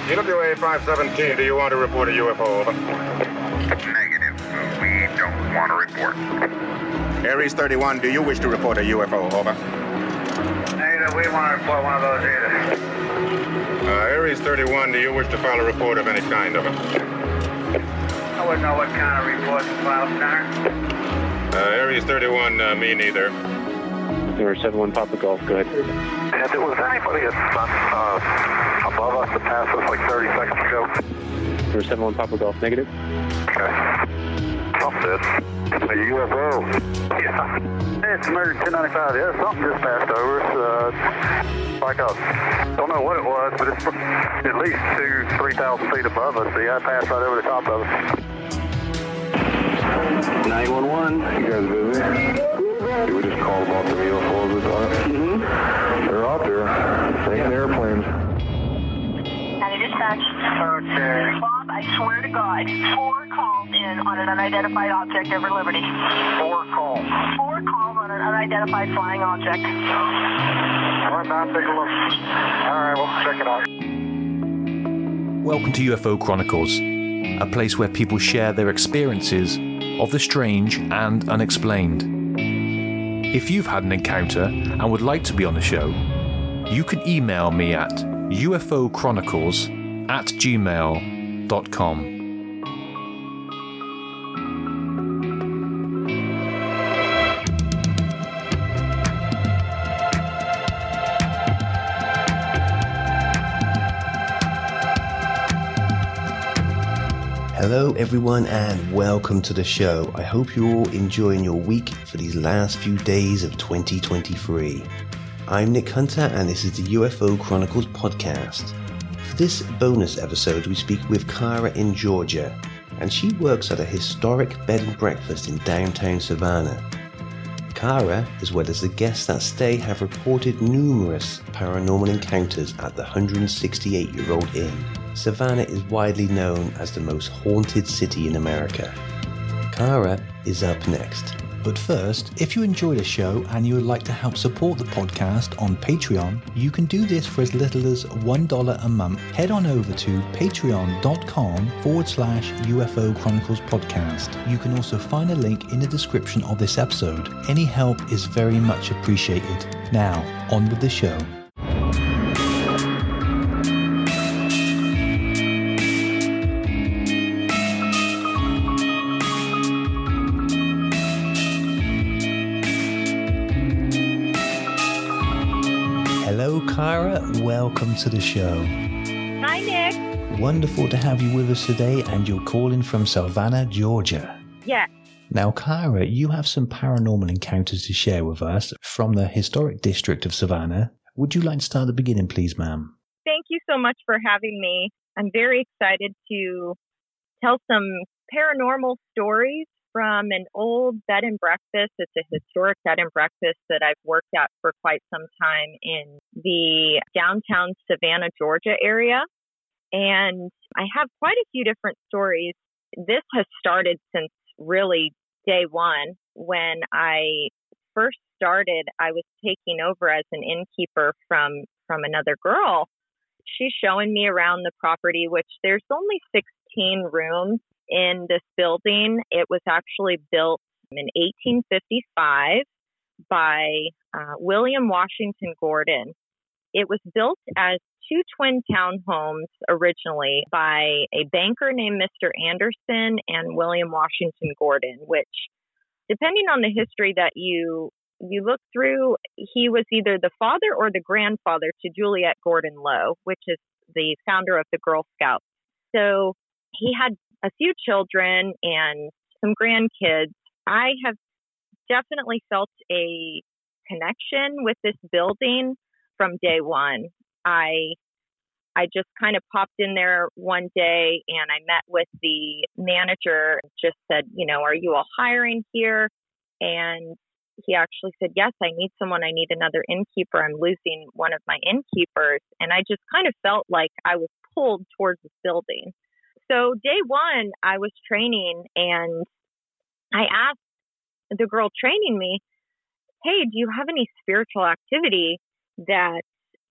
EWA 517, do you want to report a UFO? Over. Negative. We don't want to report. Aries 31, do you wish to report a UFO? Over. Negative. We want to report one of those either. Aries 31, do you wish to file a report of any kind? Over. I wouldn't know what kind of report to file, sir. Aries 31, me neither. 071 Papa Golf, go ahead. And there was anybody above us that passed us like 30 seconds ago? 071 Papa Golf, negative. Okay. Something. A UFO. Yeah. It's murdered 1095. Yeah, something just passed over us. Like don't know what it was, but it's at least 3,000 feet above us. Yeah, it passed right over the top of us. 911. You guys busy? We just called about the UFOs this time. They're out there. Taking airplanes. County Dispatch. Okay. Bob, I swear to God, 4 calls in on an unidentified object over Liberty. 4 calls. 4 calls on an unidentified flying object. All right, now take a look. All right, we'll check it out. Welcome to UFO Chronicles, a place where people share their experiences of the strange and unexplained. If you've had an encounter and would like to be on the show, you can email me at ufochronicles@gmail.com. Hello everyone and welcome to the show. I hope you're all enjoying your week for these last few days of 2023. I'm Nick Hunter and this is the UFO Chronicles podcast. For this bonus episode we speak with Kara in Georgia, and she works at a historic bed and breakfast in downtown Savannah. Kara, as well as the guests that stay, have reported numerous paranormal encounters at the 168-year-old inn. Savannah is widely known as the most haunted city in America. Kara is up next. But first, if you enjoy the show and you would like to help support the podcast on Patreon, you can do this for as little as $1 a month. Head on over to patreon.com/UFO Chronicles podcast. You can also find a link in the description of this episode. Any help is very much appreciated. Now, on with the show. Hello, Kara. Welcome to the show. Hi, Nick. Wonderful to have you with us today, and you're calling from Savannah, Georgia. Yes. Now, Kara, you have some paranormal encounters to share with us from the historic district of Savannah. Would you like to start at the beginning, please, ma'am? Thank you so much for having me. I'm very excited to tell some paranormal stories from an old bed and breakfast. It's a historic bed and breakfast that I've worked at for quite some time in the downtown Savannah, Georgia area. And I have quite a few different stories. This has started since really day one. When I first started, I was taking over as an innkeeper from another girl. She's showing me around the property, which there's only 16 rooms in this building. It was actually built in 1855 by William Washington Gordon. It was built as 2 twin townhomes originally by a banker named Mr. Anderson and William Washington Gordon, which, depending on the history that you look through, he was either the father or the grandfather to Juliette Gordon Low, which is the founder of the Girl Scouts. So he had a few children and some grandkids. I have definitely felt a connection with this building from day one. I just kind of popped in there one day and I met with the manager, just said, are you all hiring here? And he actually said, yes, I need someone. I need another innkeeper. I'm losing one of my innkeepers. And I just kind of felt like I was pulled towards this building. So day one, I was training and I asked the girl training me, hey, do you have any spiritual activity that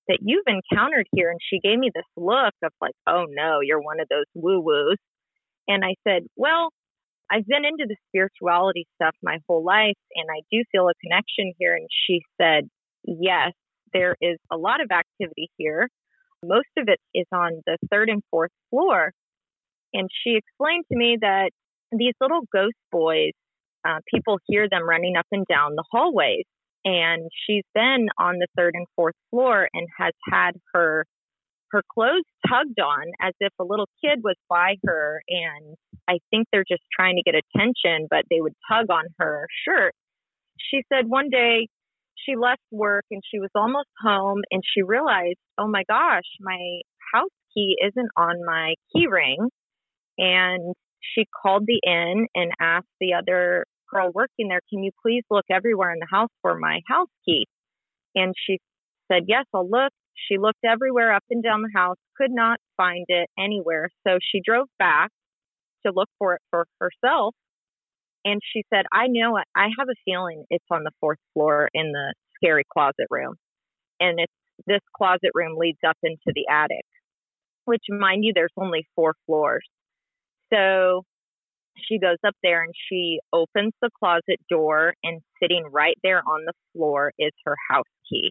that you've encountered here? And she gave me this look of like, oh no, you're one of those woo-woos. And I said, well, I've been into the spirituality stuff my whole life, and I do feel a connection here. And she said, yes, there is a lot of activity here. Most of it is on the 3rd and 4th floor. And she explained to me that these little ghost boys, people hear them running up and down the hallways. And she's been on the 3rd and 4th floor and has had her clothes tugged on as if a little kid was by her. And I think they're just trying to get attention, but they would tug on her shirt. She said one day she left work and she was almost home and she realized, oh my gosh, my house key isn't on my key ring. And she called the inn and asked the other girl working there, can you please look everywhere in the house for my house key? And she said, yes, I'll look. She looked everywhere up and down the house, could not find it anywhere. So she drove back to look for it for herself. And she said, I know it. I have a feeling it's on the 4th floor in the scary closet room. And this closet room leads up into the attic, which, mind you, there's only 4 floors. So she goes up there and she opens the closet door, and sitting right there on the floor is her house key.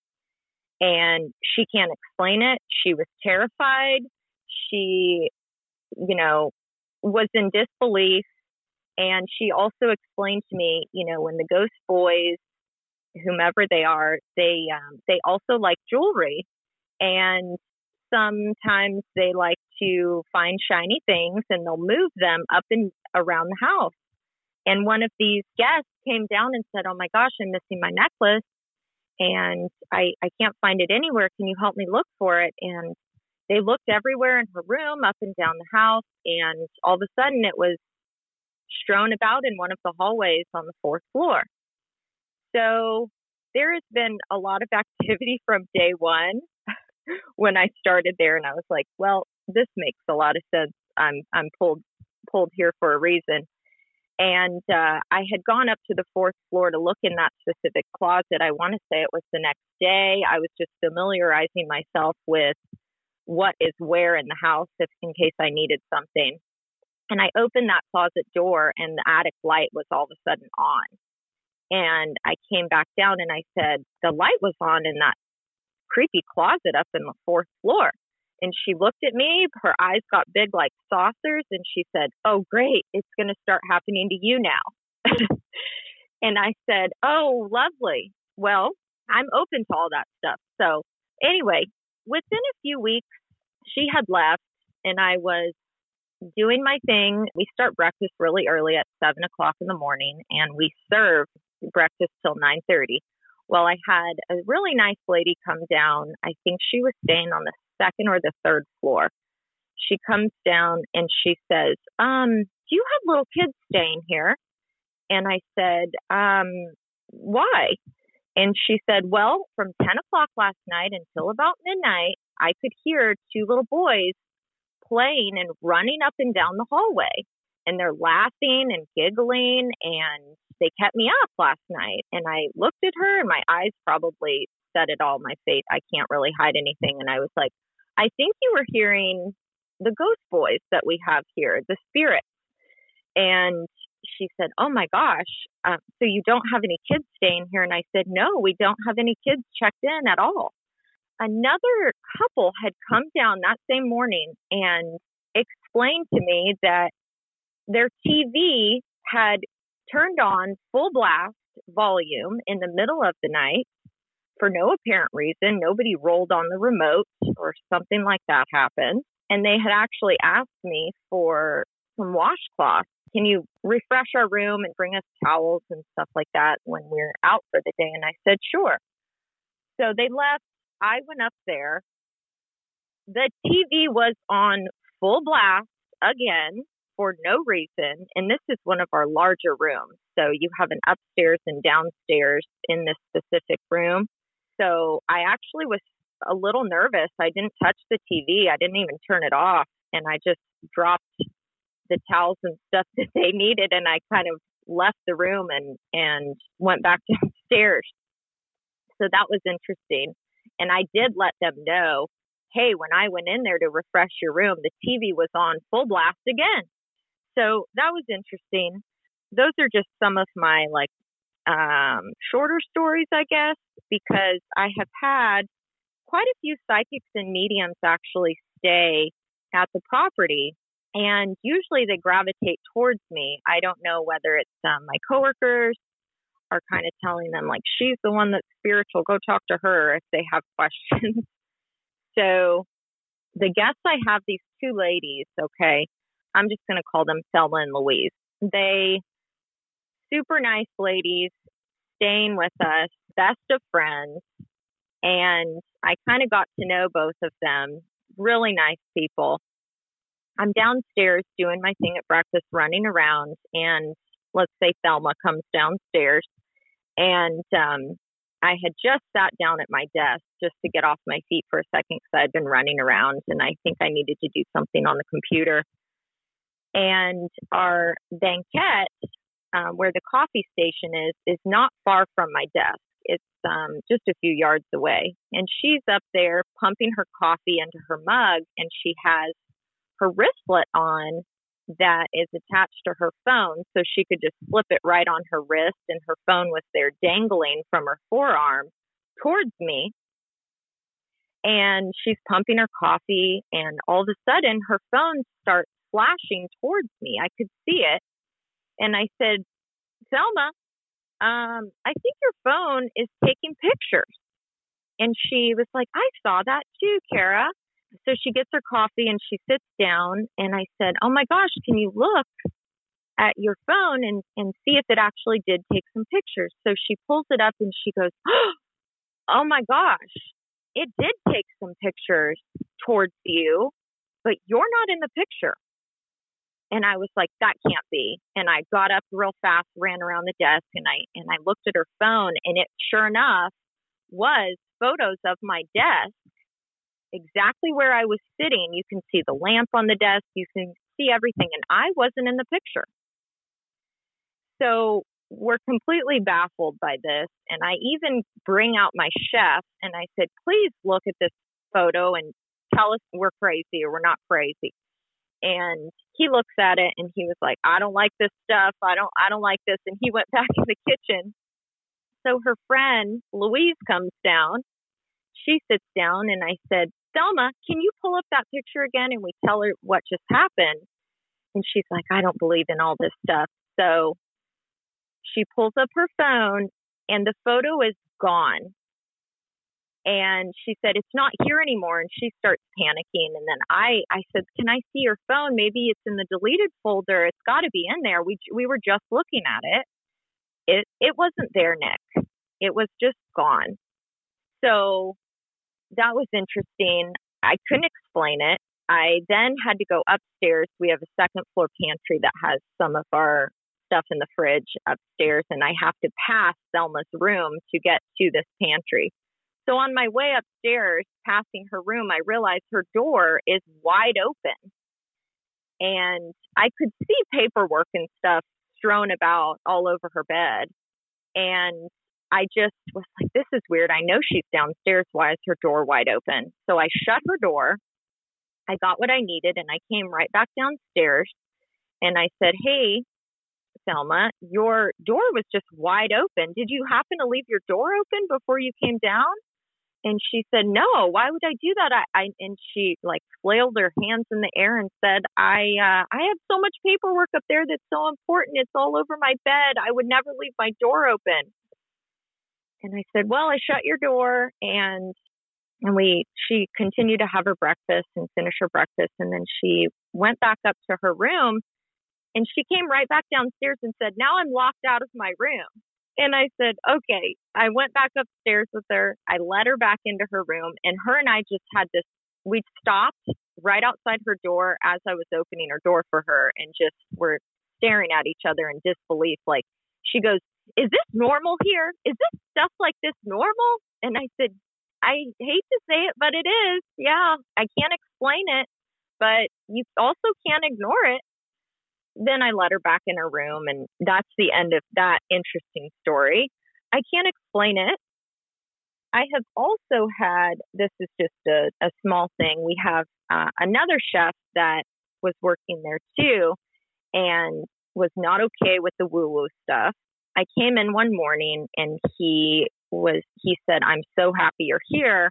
And she can't explain it. She was terrified. She, was in disbelief. And she also explained to me, when the ghost boys, whomever they are, they also like jewelry. And sometimes they like to find shiny things and they'll move them up and around the house. And one of these guests came down and said, oh my gosh, I'm missing my necklace and I can't find it anywhere. Can you help me look for it? And they looked everywhere in her room, up and down the house. And all of a sudden it was strewn about in one of the hallways on the 4th floor. So there has been a lot of activity from day one when I started there, and I was like, well, this makes a lot of sense. I'm pulled here for a reason. And I had gone up to the 4th floor to look in that specific closet. I want to say it was the next day. I was just familiarizing myself with what is where in the house, if in case I needed something. And I opened that closet door and the attic light was all of a sudden on. And I came back down and I said, the light was on in that creepy closet up in the 4th floor. And she looked at me, her eyes got big like saucers, and she said, oh, great, it's going to start happening to you now. And I said, oh, lovely. Well, I'm open to all that stuff. So anyway, within a few weeks, she had left and I was doing my thing. We start breakfast really early at 7 o'clock in the morning, and we serve breakfast till 9:30. Well, I had a really nice lady come down. I think she was staying on the 2nd or the 3rd floor. She comes down and she says, do you have little kids staying here? And I said, why? And she said, well, from 10 o'clock last night until about midnight, I could hear 2 little boys playing and running up and down the hallway. And they're laughing and giggling, and they kept me up last night. And I looked at her, and my eyes probably said it all, my face. I can't really hide anything. And I was like, I think you were hearing the ghost boys that we have here, the spirits. And she said, oh my gosh, so you don't have any kids staying here? And I said, no, we don't have any kids checked in at all. Another couple had come down that same morning and explained to me that their TV had turned on full blast volume in the middle of the night for no apparent reason. Nobody rolled on the remote or something like that happened. And they had actually asked me for some washcloths. Can you refresh our room and bring us towels and stuff like that when we're out for the day? And I said, sure. So they left. I went up there. The TV was on full blast again for no reason. And this is one of our larger rooms. So you have an upstairs and downstairs in this specific room. So I actually was a little nervous. I didn't touch the TV. I didn't even turn it off. And I just dropped the towels and stuff that they needed. And I kind of left the room and went back downstairs. So that was interesting. And I did let them know, hey, when I went in there to refresh your room, the TV was on full blast again. So that was interesting. Those are just some of my shorter stories, I guess, because I have had quite a few psychics and mediums actually stay at the property. And usually they gravitate towards me. I don't know whether it's my coworkers are kind of telling them, like, she's the one that's spiritual. Go talk to her if they have questions. So the guests I have, these two ladies, okay, I'm just going to call them Thelma and Louise. They super nice ladies staying with us, best of friends. And I kind of got to know both of them. Really nice people. I'm downstairs doing my thing at breakfast, running around, and let's say Thelma comes downstairs, and I had just sat down at my desk just to get off my feet for a second because I'd been running around, and I think I needed to do something on the computer. And our banquette, where the coffee station is not far from my desk. It's just a few yards away. And she's up there pumping her coffee into her mug, and she has her wristlet on that is attached to her phone, so she could just flip it right on her wrist, and her phone was there dangling from her forearm towards me. And she's pumping her coffee, and all of a sudden her phone starts flashing towards me. I could see it. And I said, Thelma, I think your phone is taking pictures. And she was like, I saw that too, Kara. So she gets her coffee and she sits down, and I said, oh my gosh, can you look at your phone and see if it actually did take some pictures? So she pulls it up and she goes, oh my gosh, it did take some pictures towards you, but you're not in the picture. And I was like, that can't be. And I got up real fast, ran around the desk, and I looked at her phone, and it sure enough was photos of my desk, exactly where I was sitting. You can see the lamp on the desk, you can see everything, and I wasn't in the picture. So we're completely baffled by this. And I even bring out my chef, and I said, please look at this photo and tell us we're crazy or we're not crazy. And he looks at it and he was like, I don't like this stuff. I don't like this. And he went back in the kitchen. So her friend Louise comes down. She sits down, and I said, Thelma, can you pull up that picture again? And we tell her what just happened. And she's like, I don't believe in all this stuff. So she pulls up her phone, and the photo is gone. And she said, it's not here anymore. And she starts panicking. And then I said, can I see your phone? Maybe it's in the deleted folder. It's got to be in there. We were just looking at it. It wasn't there, Nick. It was just gone. So that was interesting. I couldn't explain it. I then had to go upstairs. We have a second floor pantry that has some of our stuff in the fridge upstairs, and I have to pass Thelma's room to get to this pantry. So on my way upstairs, passing her room, I realized her door is wide open. And I could see paperwork and stuff strewn about all over her bed. And I just was like, this is weird. I know she's downstairs. Why is her door wide open? So I shut her door. I got what I needed, and I came right back downstairs. And I said, hey, Thelma, your door was just wide open. Did you happen to leave your door open before you came down? And she said, no, why would I do that? And she flailed her hands in the air and said, I have so much paperwork up there that's so important. It's all over my bed. I would never leave my door open. And I said, well, I shut your door, and she continued to have her breakfast and finish her breakfast. And then she went back up to her room, and she came right back downstairs and said, now I'm locked out of my room. And I said, okay. I went back upstairs with her. I let her back into her room, and her and I just had this, we stopped right outside her door as I was opening her door for her, and just were staring at each other in disbelief. Like, she goes, is this normal here? Is this stuff like this normal? And I said, I hate to say it, but it is. Yeah, I can't explain it, but you also can't ignore it. Then I let her back in her room, and that's the end of that interesting story. I can't explain it. I have also had, this is just a small thing. We have another chef that was working there too and was not okay with the woo-woo stuff. I came in one morning and he said, "I'm so happy you're here.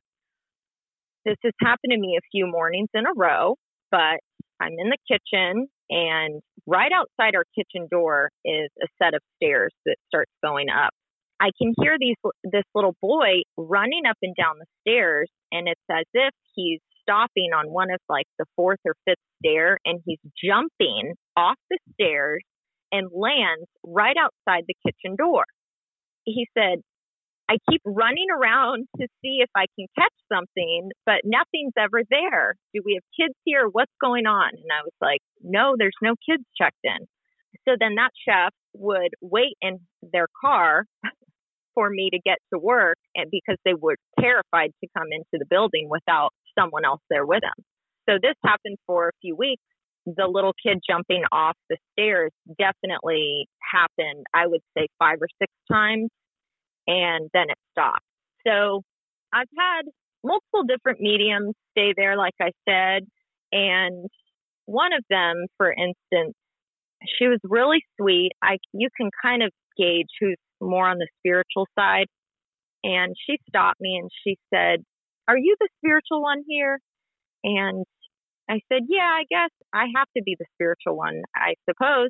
This has happened to me a few mornings in a row, but I'm in the kitchen and right outside our kitchen door is a set of stairs that starts going up. I can hear this little boy running up and down the stairs, and it's as if he's stopping on one of like the fourth or fifth stair, and he's jumping off the stairs and lands right outside the kitchen door." He said, "I keep running around to see if I can catch something, but nothing's ever there. Do we have kids here? What's going on?" And I was like, "No, there's no kids checked in." So then that chef would wait in their car for me to get to work, and because they were terrified to come into the building without someone else there with them. So this happened for a few weeks. The little kid jumping off the stairs definitely happened, I would say 5 or 6 times, and then it stopped. So I've had multiple different mediums stay there, like I said, and one of them, for instance, she was really sweet. You can kind of gauge who's more on the spiritual side. And she stopped me and she said, "Are you the spiritual one here?" And I said, "Yeah, I guess I have to be the spiritual one, I suppose."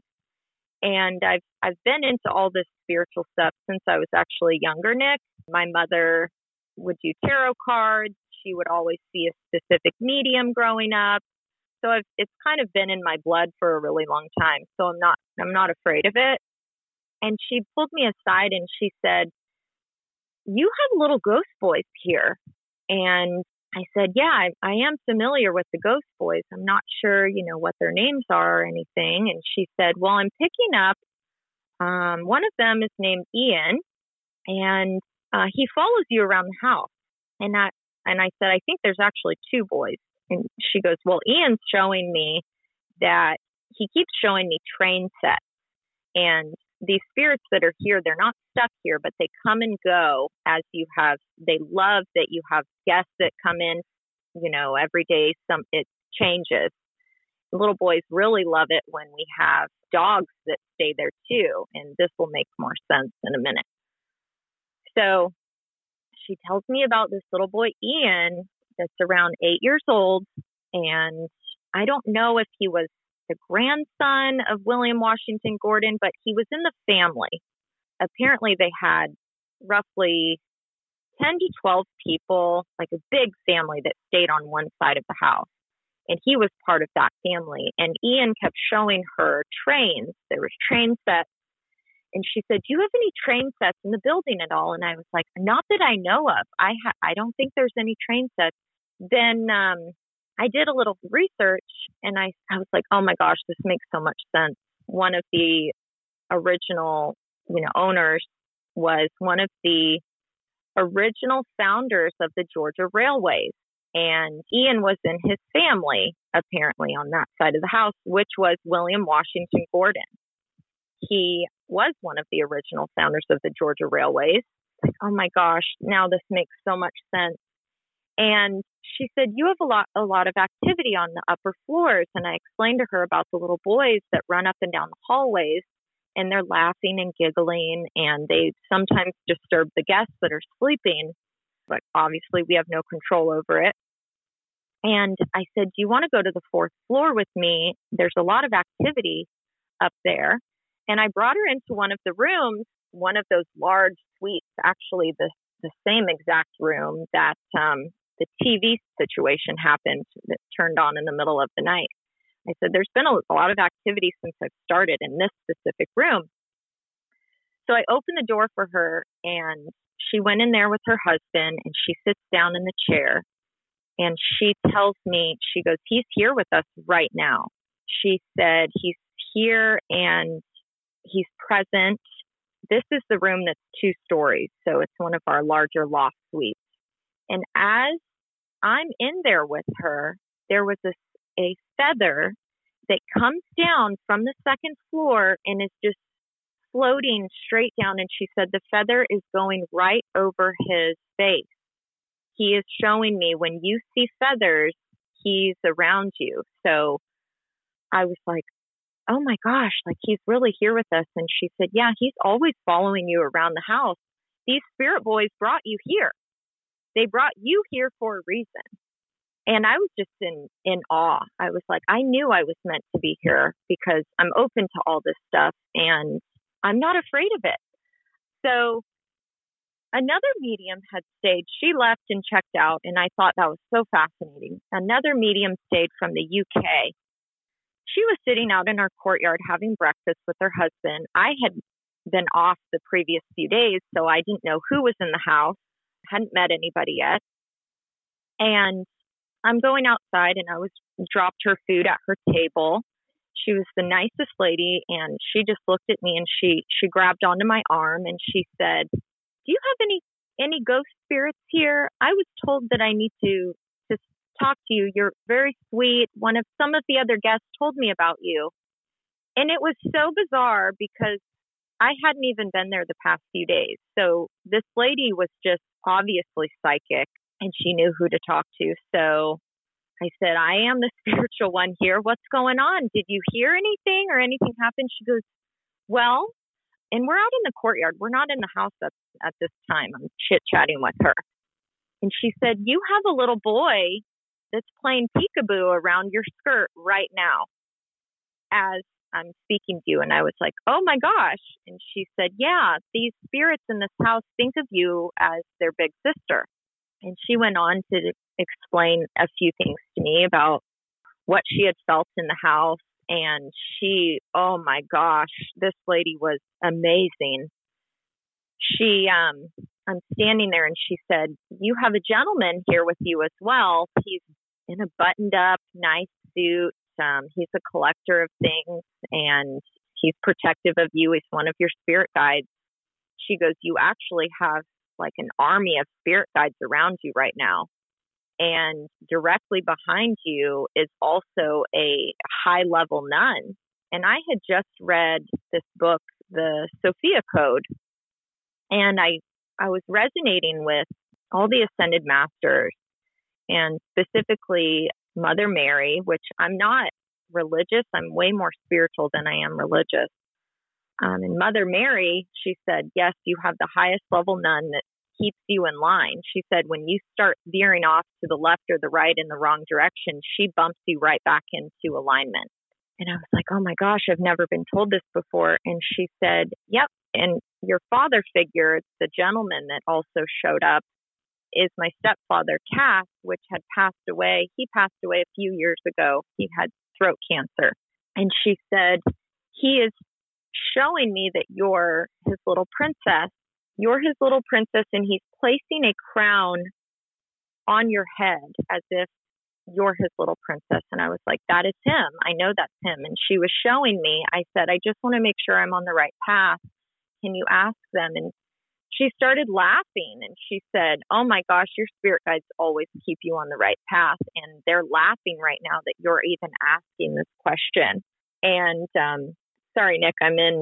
And I've been into all this spiritual stuff since I was actually younger, Nick. My mother would do tarot cards. She would always see a specific medium growing up. So it's kind of been in my blood for a really long time. So I'm not afraid of it. And she pulled me aside and she said, "You have little ghost boys here." And I said, "Yeah, I am familiar with the ghost boys. I'm not sure, what their names are or anything." And she said, "Well, I'm picking up, one of them is named Ian, and he follows you around the house." And I said, "I think there's actually 2 boys." And she goes, "Well, Ian's showing me that he keeps showing me train sets. And these spirits that are here, they're not stuck here, but they come and go as they love that you have guests that come in, every day, it changes. Little boys really love it when we have dogs that stay there too. And this will make more sense in a minute." So she tells me about this little boy, Ian, that's around 8 years old. And I don't know if he was the grandson of William Washington Gordon, but he was in the family. Apparently they had roughly 10 to 12 people, like a big family that stayed on one side of the house. And he was part of that family. And Ian kept showing her trains. There was train sets. And she said, "Do you have any train sets in the building at all?" And I was like, "Not that I know of. I don't think there's any train sets." Then I did a little research and I was like, "Oh my gosh, this makes so much sense." One of the original, owners was one of the original founders of the Georgia Railways. And Ian was in his family, apparently, on that side of the house, which was William Washington Gordon. He was one of the original founders of the Georgia Railways. Like, oh my gosh, now this makes so much sense. And she said, "You have a lot of activity on the upper floors." And I explained to her about the little boys that run up and down the hallways, and they're laughing and giggling, and they sometimes disturb the guests that are sleeping, but obviously we have no control over it. And I said, "Do you want to go to the 4th floor with me? There's a lot of activity up there." And I brought her into one of the rooms, one of those large suites, actually the same exact room that the TV situation happened that turned on in the middle of the night. I said, "There's been a lot of activity since I've started in this specific room." So I opened the door for her and she went in there with her husband and she sits down in the chair and she tells me, she goes, "He's here with us right now." She said, "He's here and he's present." This is the room that's 2 stories. So it's one of our larger loft suites. And as I'm in there with her, there was a feather that comes down from the 2nd floor and is just floating straight down. And she said the feather is going right over his face. he is showing me when you see feathers, he's around you. So I was like, oh my gosh, like he's really here with us. And she said, yeah, he's always following you around the house. These spirit boys brought you here. They brought you here for a reason. And I was just in awe. I was like, I knew I was meant to be here because I'm open to all this stuff and I'm not afraid of it. So another medium had stayed. She left and checked out, and I thought that was so fascinating. Another medium stayed from the UK. She was sitting out in our courtyard having breakfast with her husband. I had been off the previous few days, so I didn't know who was in the house. Hadn't met anybody yet. And I'm going outside, and I dropped her food at her table. She was the nicest lady, and she just looked at me, and she grabbed onto my arm, and she said, do you have any ghost spirits here? I was told that I need to talk to you. You're very sweet. Some of the other guests told me about you. And it was so bizarre because I hadn't even been there the past few days. So this lady was just obviously psychic, and she knew who to talk to. So I said, I am the spiritual one here. What's going on? Did you hear anything or anything happen? She goes, well, and we're out in the courtyard. We're not in the house at this time. I'm chit-chatting with her. And she said, you have a little boy that's playing peekaboo around your skirt right now as I'm speaking to you. And I was like, oh my gosh. And she said, yeah, these spirits in this house think of you as their big sister. And she went on to explain a few things to me about what she had felt in the house. And oh my gosh, this lady was amazing. I'm standing there and she said, you have a gentleman here with you as well. He's in a buttoned up, nice suit. He's a collector of things and he's protective of you. He's one of your spirit guides. She goes, you actually have like an army of spirit guides around you right now. And directly behind you is also a high level nun. And I had just read this book, The Sophia Code. And I was resonating with all the ascended masters and specifically Mother Mary, which I'm not religious. I'm way more spiritual than I am religious. And Mother Mary, she said, yes, you have the highest level nun that keeps you in line. She said, when you start veering off to the left or the right in the wrong direction, she bumps you right back into alignment. And I was like, oh my gosh, I've never been told this before. And she said, yep. And your father figure, the gentleman that also showed up, is my stepfather, Cass, which had passed away. He passed away a few years ago. He had throat cancer. And she said, he is showing me that you're his little princess. You're his little princess, and he's placing a crown on your head as if you're his little princess. And I was like, that is him. I know that's him. And she was showing me. I said, I just want to make sure I'm on the right path. Can you ask them? And she started laughing and she said, oh my gosh, your spirit guides always keep you on the right path. And they're laughing right now that you're even asking this question. And sorry, Nick,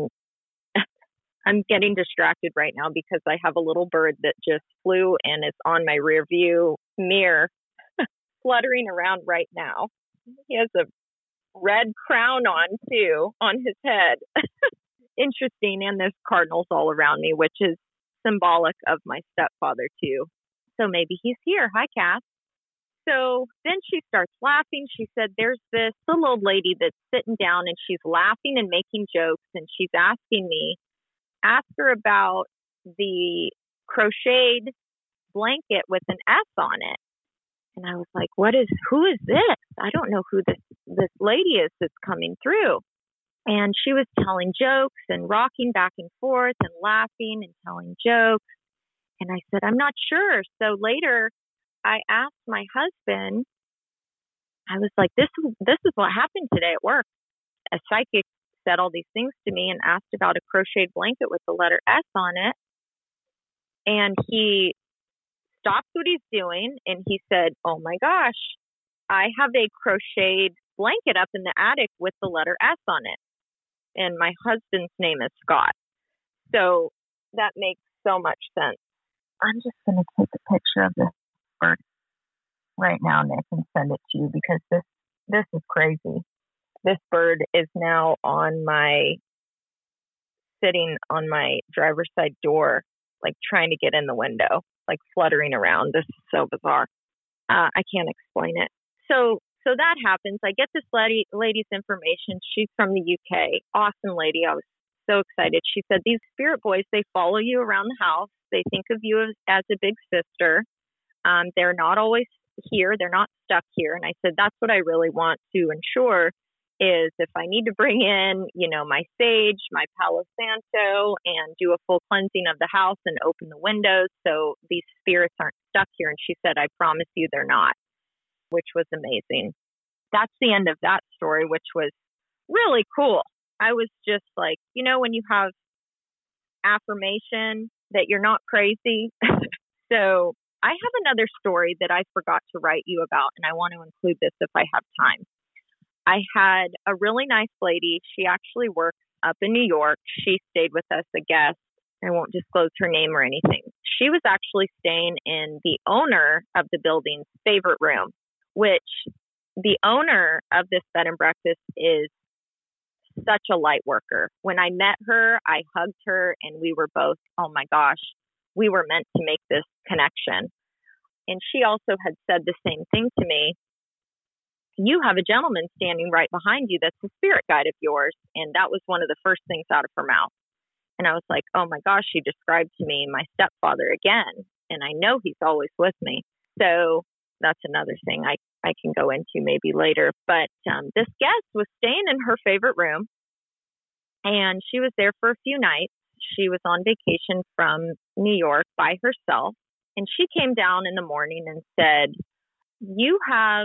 I'm getting distracted right now because I have a little bird that just flew and it's on my rear view mirror fluttering around right now. He has a red crown on too, on his head. Interesting. And there's cardinals all around me, which is symbolic of my stepfather too. So maybe he's here. Hi, Cass. So then she starts laughing. She said, there's this little old lady that's sitting down and she's laughing and making jokes. And she's asking me, ask her about the crocheted blanket with an S on it. And I was like, who is this? I don't know who this lady is that's coming through. And she was telling jokes and rocking back and forth and laughing and telling jokes. And I said, I'm not sure. So later I asked my husband, I was like, this is what happened today at work. A psychic said all these things to me and asked about a crocheted blanket with the letter S on it. And he stopped what he's doing and he said, oh my gosh, I have a crocheted blanket up in the attic with the letter S on it. And my husband's name is Scott. So that makes so much sense. I'm just going to take a picture of this bird right now, Nick, and send it to you because this is crazy. This bird is now sitting on my driver's side door, like trying to get in the window, like fluttering around. This is so bizarre. I can't explain it. So that happens. I get this lady's information. She's from the UK. Awesome lady. I was so excited. She said, these spirit boys, they follow you around the house. They think of you as a big sister. They're not always here. They're not stuck here. And I said, that's what I really want to ensure is if I need to bring in, my sage, my Palo Santo, and do a full cleansing of the house and open the windows so these spirits aren't stuck here. And she said, I promise you they're not, which was amazing. That's the end of that story, which was really cool. I was just like, when you have affirmation that you're not crazy. So I have another story that I forgot to write you about, and I want to include this if I have time. I had a really nice lady. She actually works up in New York. She stayed with us, a guest. I won't disclose her name or anything. She was actually staying in the owner of the building's favorite room, which the owner of this bed and breakfast is such a light worker. When I met her, I hugged her and we were both, oh my gosh, we were meant to make this connection. And she also had said the same thing to me. You have a gentleman standing right behind you that's a spirit guide of yours. And that was one of the first things out of her mouth. And I was like, oh my gosh, she described to me my stepfather again. And I know he's always with me. So that's another thing I can go into maybe later. But this guest was staying in her favorite room. And she was there for a few nights. She was on vacation from New York by herself. And she came down in the morning and said, you have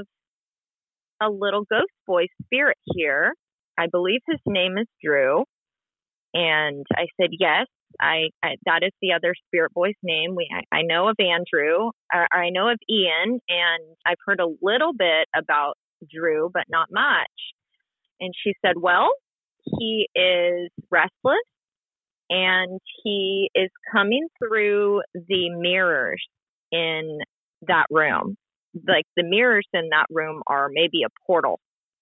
a little ghost boy spirit here. I believe his name is Drew. And I said, yes, I that is the other spirit boy's name. I know of Andrew, I know of Ian, and I've heard a little bit about Drew, but not much. And she said, well, he is restless and he is coming through the mirrors in that room. Like the mirrors in that room are maybe a portal.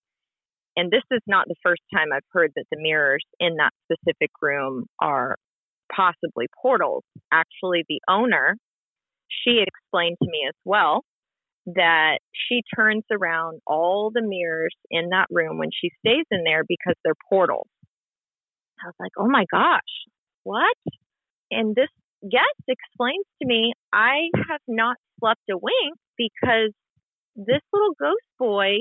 And this is not the first time I've heard that the mirrors in that specific room are possibly portals. Actually, the owner, she had explained to me as well that she turns around all the mirrors in that room when she stays in there because they're portals. I was like, oh my gosh, what? And this guest explains to me, I have not slept a wink because this little ghost boy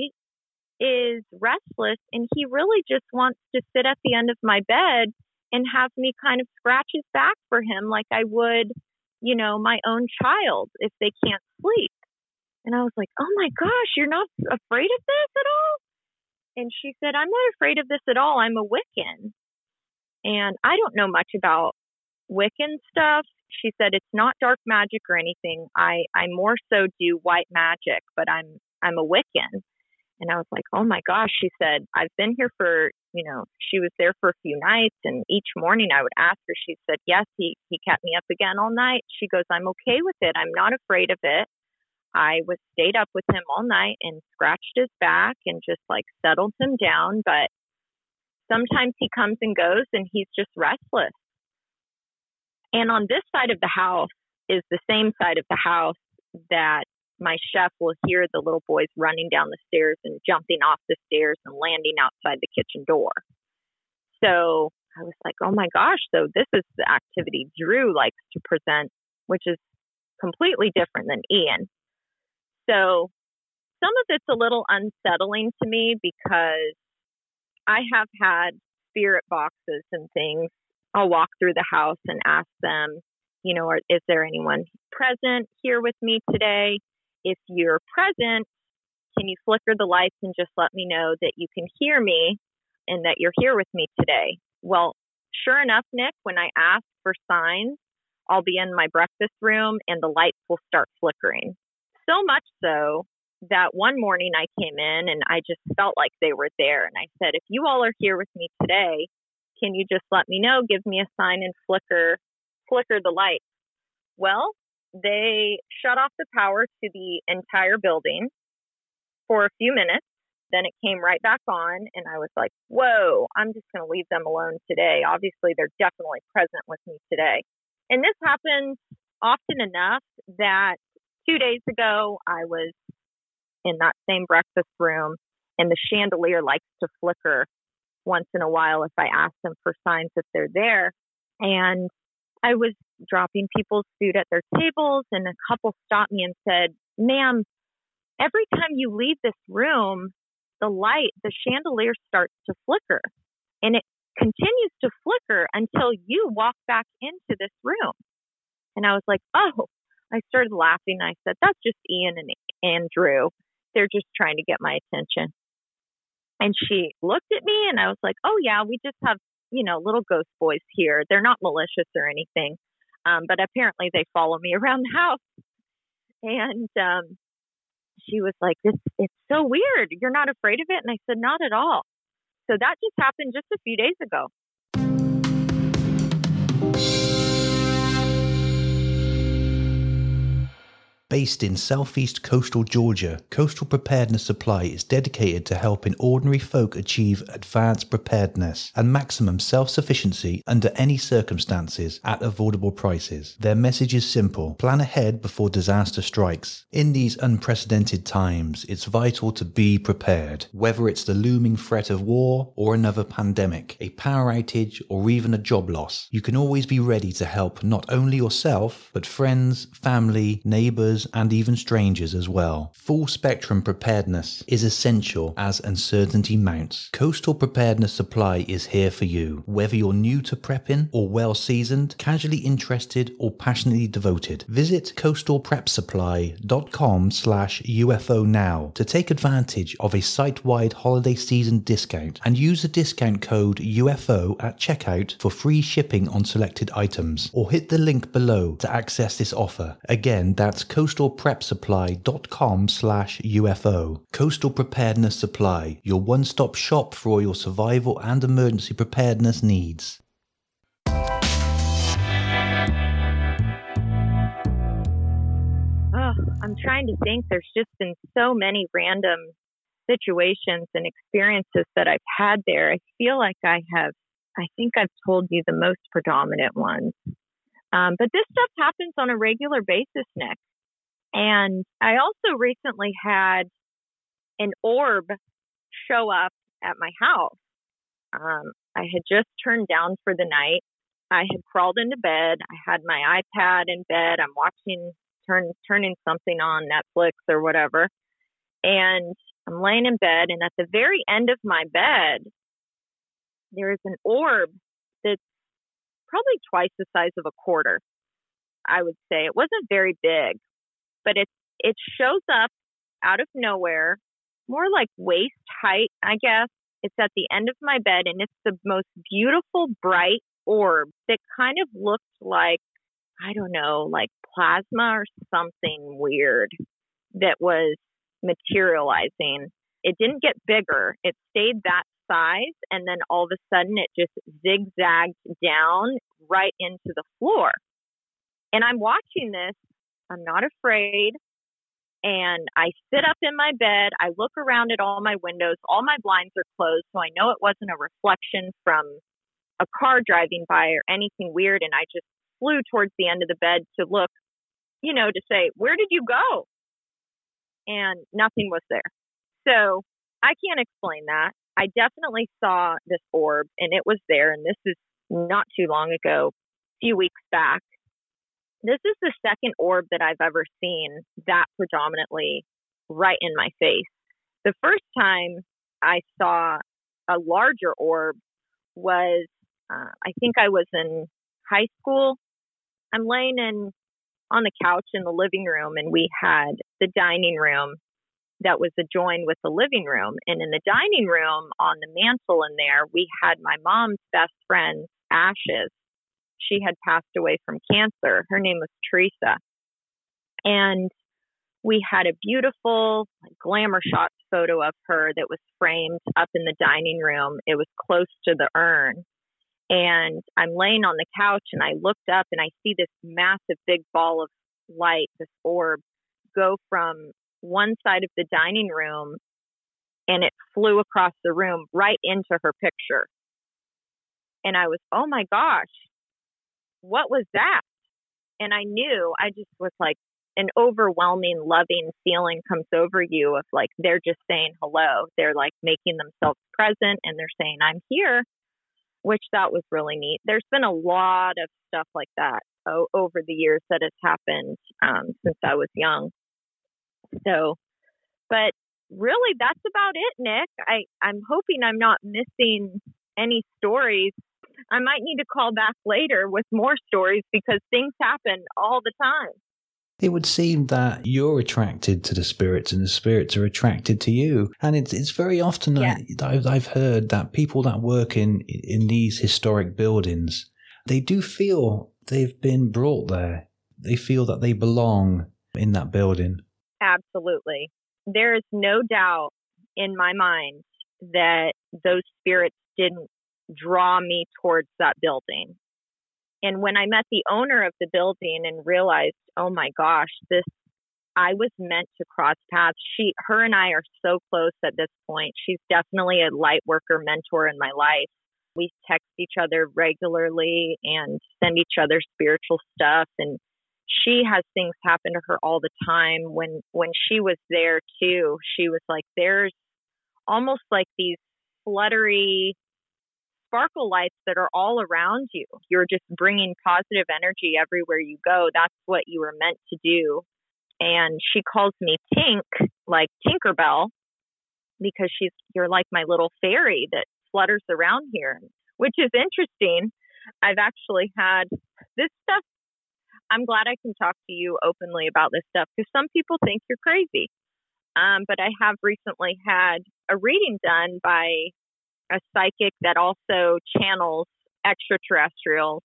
is restless and he really just wants to sit at the end of my bed and have me kind of scratch his back for him like I would, my own child if they can't sleep. And I was like, oh my gosh, you're not afraid of this at all? And she said, I'm not afraid of this at all. I'm a Wiccan. And I don't know much about Wiccan stuff. She said, it's not dark magic or anything. I more so do white magic, but I'm a Wiccan. And I was like, oh my gosh. She said, I've been here for, she was there for a few nights. And each morning I would ask her, she said, yes, he kept me up again all night. She goes, I'm okay with it. I'm not afraid of it. I stayed up with him all night and scratched his back and just like settled him down. But sometimes he comes and goes and he's just restless. And on this side of the house is the same side of the house that my chef will hear the little boys running down the stairs and jumping off the stairs and landing outside the kitchen door. So I was like, oh my gosh, so this is the activity Drew likes to present, which is completely different than Ian. So some of it's a little unsettling to me because I have had spirit boxes and things. I'll walk through the house and ask them, is there anyone present here with me today? If you're present, can you flicker the lights and just let me know that you can hear me and that you're here with me today? Well, sure enough, Nick, when I ask for signs, I'll be in my breakfast room and the lights will start flickering. So much so that one morning I came in and I just felt like they were there. And I said, if you all are here with me today, can you just let me know, give me a sign and flicker the lights? Well, they shut off the power to the entire building for a few minutes. Then it came right back on, and I was like, whoa, I'm just going to leave them alone today. Obviously, they're definitely present with me today. And this happens often enough that 2 days ago, I was in that same breakfast room, and the chandelier likes to flicker once in a while if I ask them for signs that they're there. And I was dropping people's food at their tables, and a couple stopped me and said, ma'am, every time you leave this room, the chandelier starts to flicker, and it continues to flicker until you walk back into this room. And I was like, oh, I started laughing. I said, that's just Ian and Andrew. They're just trying to get my attention. And she looked at me, and I was like, oh yeah, we just have, little ghost boys here. They're not malicious or anything. But apparently they follow me around the house. And, she was like, it's so weird. You're not afraid of it? And I said, not at all. So that just happened just a few days ago. Based in southeast coastal Georgia, Coastal Preparedness Supply is dedicated to helping ordinary folk achieve advanced preparedness and maximum self-sufficiency under any circumstances at affordable prices. Their message is simple: plan ahead before disaster strikes. In these unprecedented times, it's vital to be prepared. Whether it's the looming threat of war or another pandemic, a power outage, or even a job loss, you can always be ready to help not only yourself, but friends, family, neighbors, and even strangers as well. Full spectrum preparedness is essential as uncertainty mounts. Coastal Preparedness Supply is here for you. Whether you're new to prepping or well seasoned, casually interested or passionately devoted, visit coastalprepsupply.com/UFO now to take advantage of a site-wide holiday season discount and use the discount code UFO at checkout for free shipping on selected items, or hit the link below to access this offer. Again, that's coastalprepsupply.com/UFO. Coastal Preparedness Supply, your one-stop shop for all your survival and emergency preparedness needs. I'm trying to think. There's just been so many random situations and experiences that I've had there. I feel like I think I've told you the most predominant ones. But this stuff happens on a regular basis, Nick. And I also recently had an orb show up at my house. I had just turned down for the night. I had crawled into bed. I had my iPad in bed. I'm watching, turning something on Netflix or whatever. And I'm laying in bed. And at the very end of my bed, there is an orb that's probably twice the size of a quarter, I would say. It wasn't very big, but it shows up out of nowhere, more like waist height, I guess. It's at the end of my bed, and it's the most beautiful, bright orb that kind of looked like, I don't know, like plasma or something weird that was materializing. It didn't get bigger. It stayed that size, and then all of a sudden it just zigzagged down right into the floor. And I'm watching this. I'm not afraid. And I sit up in my bed. I look around at all my windows. All my blinds are closed, so I know it wasn't a reflection from a car driving by or anything weird. And I just flew towards the end of the bed to look, to say, where did you go? And nothing was there. So I can't explain that. I definitely saw this orb, and it was there. And this is not too long ago, a few weeks back. This is the second orb that I've ever seen that predominantly right in my face. The first time I saw a larger orb was, I think I was in high school. I'm laying on the couch in the living room, and we had the dining room that was adjoined with the living room. And in the dining room, on the mantle in there, we had my mom's best friend's ashes. She had passed away from cancer. Her name was Teresa. And we had a beautiful glamour shot photo of her that was framed up in the dining room. It was close to the urn. And I'm laying on the couch, and I looked up, and I see this massive big ball of light, this orb, go from one side of the dining room, and it flew across the room right into her picture. And I was, oh my gosh, what was that? And I knew, I just was like, an overwhelming, loving feeling comes over you of like, they're just saying hello. They're like making themselves present and they're saying, I'm here, which that was really neat. There's been a lot of stuff like that over the years that has happened since I was young. So, but really that's about it, Nick. I'm hoping I'm not missing any stories. I might need to call back later with more stories because things happen all the time. It would seem that you're attracted to the spirits and the spirits are attracted to you. And it's very often I've heard that people that work in these historic buildings, they do feel they've been brought there. They feel that they belong in that building. Absolutely. There is no doubt in my mind that those spirits didn't draw me towards that building. And when I met the owner of the building and realized, oh my gosh, I was meant to cross paths. Her and I are so close at this point. She's definitely a light worker mentor in my life. We text each other regularly and send each other spiritual stuff. And she has things happen to her all the time. When she was there too, she was like, there's almost like these fluttery sparkle lights that are all around you. You're just bringing positive energy everywhere you go. That's what you were meant to do. And she calls me Tink, like Tinkerbell, because you're like my little fairy that flutters around here, which is interesting. I've actually had this stuff. I'm glad I can talk to you openly about this stuff because some people think you're crazy. But I have recently had a reading done by a psychic that also channels extraterrestrials,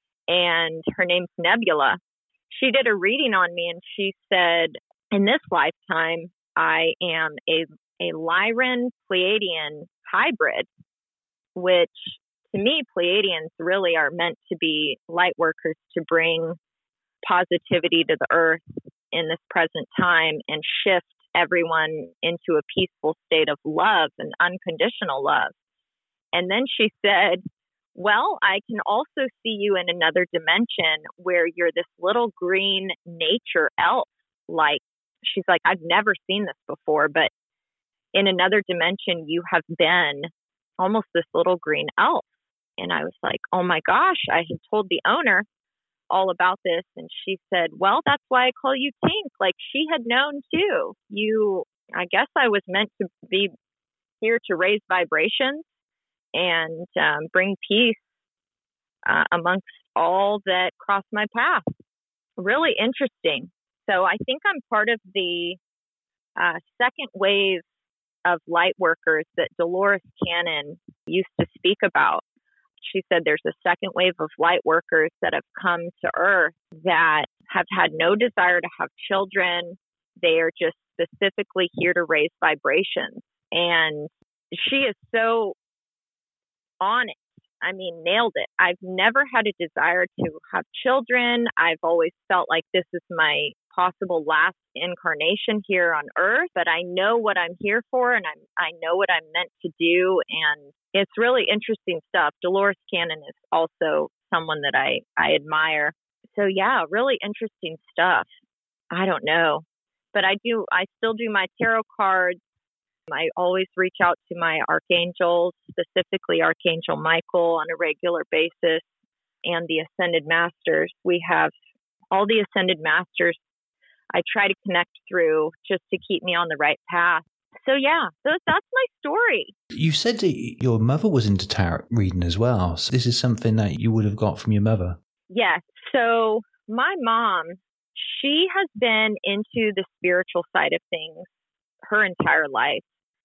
and her name's Nebula. She did a reading on me and she said, in this lifetime, I am a Lyran Pleiadian hybrid, which to me, Pleiadians really are meant to be light workers to bring positivity to the earth in this present time and shift everyone into a peaceful state of love and unconditional love. And then she said, well, I can also see you in another dimension where you're this little green nature elf. Like, she's like, I've never seen this before, but in another dimension, you have been almost this little green elf. And I was like, oh my gosh, I had told the owner all about this. And she said, well, that's why I call you Tink. Like, she had known too. I guess I was meant to be here to raise vibrations and bring peace amongst all that cross my path. Really interesting. So I think I'm part of the second wave of light workers that Dolores Cannon used to speak about. She said there's a second wave of light workers that have come to Earth that have had no desire to have children. They are just specifically here to raise vibrations. And she is so on it. I mean, nailed it. I've never had a desire to have children. I've always felt like this is my possible last incarnation here on Earth, but I know what I'm here for and I know what I'm meant to do. And it's really interesting stuff. Dolores Cannon is also someone that I admire. So yeah, really interesting stuff. I don't know, but I still do my tarot cards. I always reach out to my archangels, specifically Archangel Michael, on a regular basis, and the Ascended Masters. We have all the Ascended Masters I try to connect through just to keep me on the right path. So yeah, that's my story. You said that your mother was into tarot reading as well. So this is something that you would have got from your mother. Yes. So my mom, she has been into the spiritual side of things her entire life.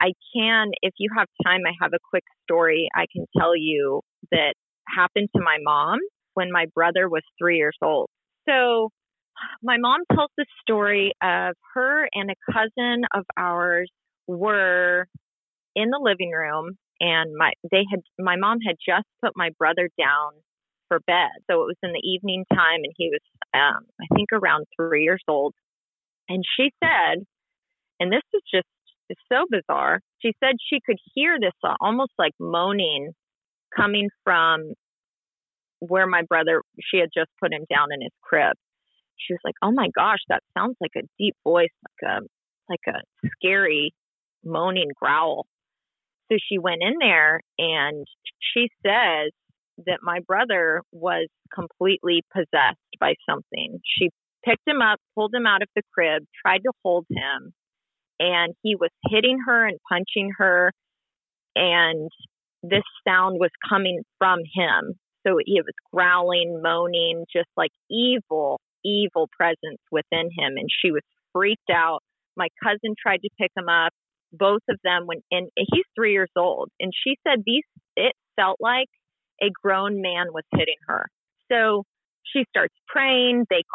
If you have time, I have a quick story I can tell you that happened to my mom when my brother was 3 years old. So my mom tells the story of her and a cousin of ours were in the living room, and my mom had just put my brother down for bed. So it was in the evening time, and he was, I think, around 3 years old. And she said, and this is just it's so bizarre, she said she could hear this almost like moaning coming from where my brother, she had just put him down in his crib. She was like, oh my gosh, that sounds like a deep voice, like a scary moaning growl. So she went in there, and she says that my brother was completely possessed by something. She picked him up, pulled him out of the crib, tried to hold him, and he was hitting her and punching her, and this sound was coming from him. So he was growling, moaning, just like evil presence within him, and she was freaked out. My cousin tried to pick him up. Both of them went in. He's 3 years old, and she said it felt like a grown man was hitting her. So she starts praying. They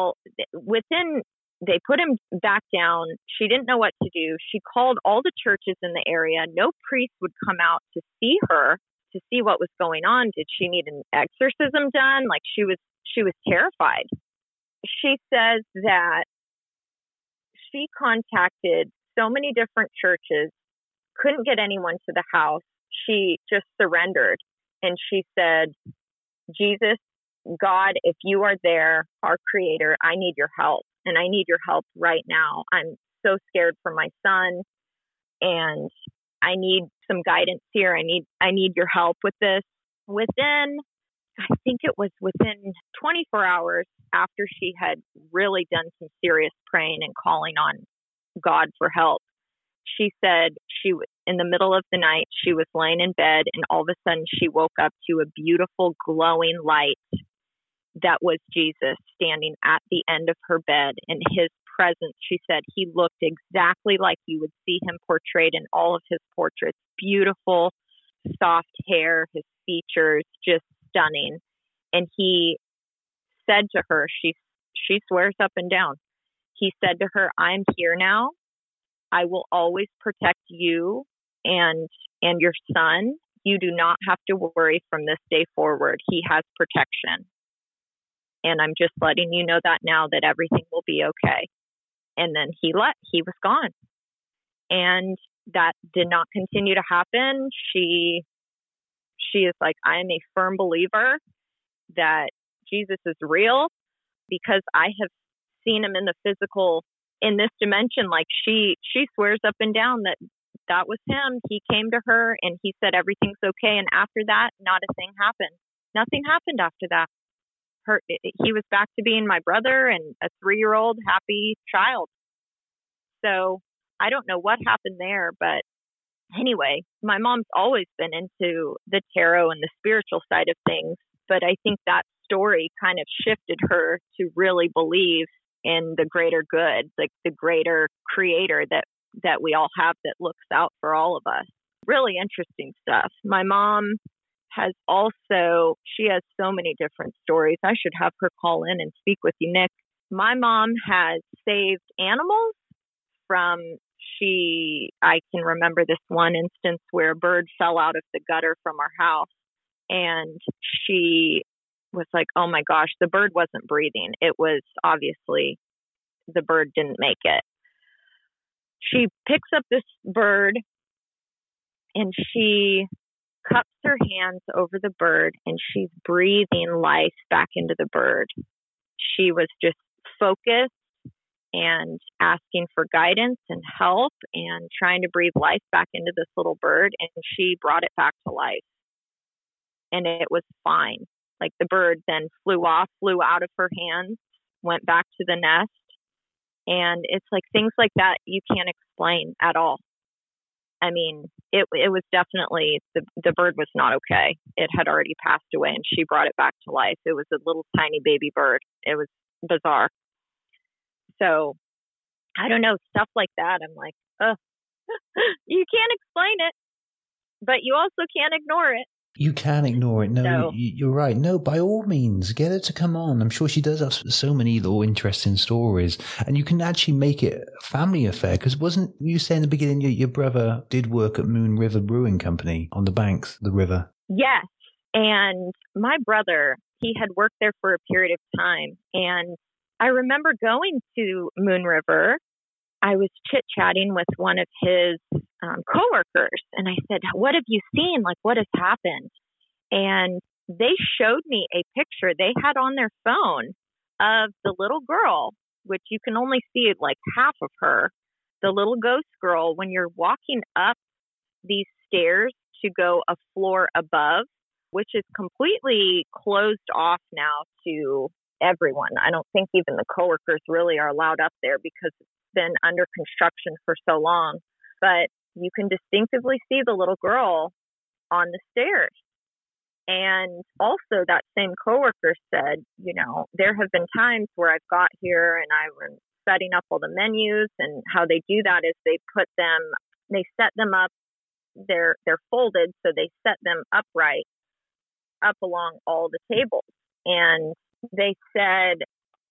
put him back down. She didn't know what to do. She called all the churches in the area. No priest would come out to see her, to see what was going on. Did she need an exorcism done? Like, she was terrified. She says that she contacted so many different churches, couldn't get anyone to the house. She just surrendered, and she said, Jesus, God, if you are there, our creator, I need your help, and I need your help right now. I'm so scared for my son, and I need some guidance here. I need your help with this. I think it was within 24 hours after she had really done some serious praying and calling on God for help, she said in the middle of the night, she was laying in bed, and all of a sudden she woke up to a beautiful glowing light that was Jesus standing at the end of her bed. In his presence, she said, he looked exactly like you would see him portrayed in all of his portraits. Beautiful, soft hair, his features, just stunning. And he said to her, she swears up and down, he said to her, I'm here now. I will always protect you and your son. You do not have to worry from this day forward. He has protection. And I'm just letting you know that now, that everything will be okay. And then he was gone. And that did not continue to happen. She is like, I am a firm believer that Jesus is real, because I have seen him in the physical, in this dimension. Like, she swears up and down that was him. He came to her and he said everything's okay. And after that, not a thing happened. Nothing happened after that. He was back to being my brother and a 3-year-old happy child. So I don't know what happened there, but anyway, my mom's always been into the tarot and the spiritual side of things, but I think that story kind of shifted her to really believe in the greater good, like the greater creator that we all have that looks out for all of us. Really interesting stuff. My mom she has so many different stories. I should have her call in and speak with you, Nick. My mom has saved animals I can remember this one instance where a bird fell out of the gutter from our house, and she was like, oh my gosh, the bird wasn't breathing. It was obviously the bird didn't make it. She picks up this bird and she cups her hands over the bird and she's breathing life back into the bird. She was just focused and asking for guidance and help and trying to breathe life back into this little bird, and she brought it back to life. And it was fine. Like, the bird then flew out of her hands, went back to the nest. And it's like things like that you can't explain at all. I mean, it was definitely, the bird was not okay. It had already passed away and she brought it back to life. It was a little tiny baby bird. It was bizarre. So I don't know, stuff like that. I'm like, oh, you can't explain it, but you also can't ignore it. You can ignore it. No, you're right. No, by all means, get her to come on. I'm sure she does have so many little interesting stories. And you can actually make it a family affair. Because wasn't you saying in the beginning your brother did work at Moon River Brewing Company on the banks of the river? Yes. And my brother, He had worked there for a period of time. And I remember going to Moon River. I was chit-chatting with one of his coworkers, and I said, what have you seen? Like, what has happened? And they showed me a picture they had on their phone of the little girl, which you can only see like half of her, the little ghost girl, when you're walking up these stairs to go a floor above, which is completely closed off now to everyone. I don't think even the coworkers really are allowed up there because it's been under construction for so long. But you can distinctively see the little girl on the stairs. And also that same coworker said, you know, there have been times where I've got here and I was setting up all the menus, and how they do that is they set them up, they're folded, so they set them upright up along all the tables. And they said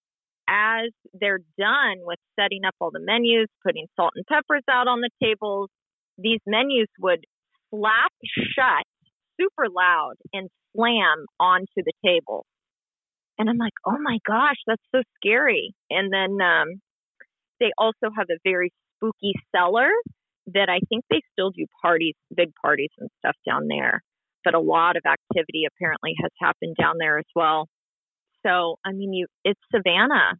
as they're done with setting up all the menus, putting salt and peppers out on the tables, these menus would flap shut super loud and slam onto the table. And I'm like, oh my gosh, that's so scary. And then they also have a very spooky cellar that I think they still do parties, big parties and stuff down there. But a lot of activity apparently has happened down there as well. So, I mean, it's Savannah.